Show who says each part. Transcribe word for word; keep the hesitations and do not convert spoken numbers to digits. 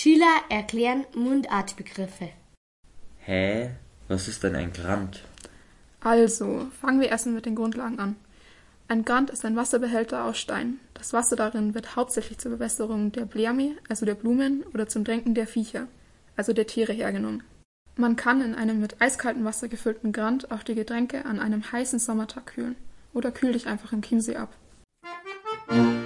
Speaker 1: Schüler erklären Mundartbegriffe.
Speaker 2: Hä? Was ist denn ein Grant?
Speaker 3: Also, fangen wir erstmal mit den Grundlagen an. Ein Grant ist ein Wasserbehälter aus Stein. Das Wasser darin wird hauptsächlich zur Bewässerung der Blämi, also der Blumen, oder zum Tränken der Viecher, also der Tiere, hergenommen. Man kann in einem mit eiskaltem Wasser gefüllten Grant auch die Getränke an einem heißen Sommertag kühlen. Oder kühl dich einfach im Chiemsee ab.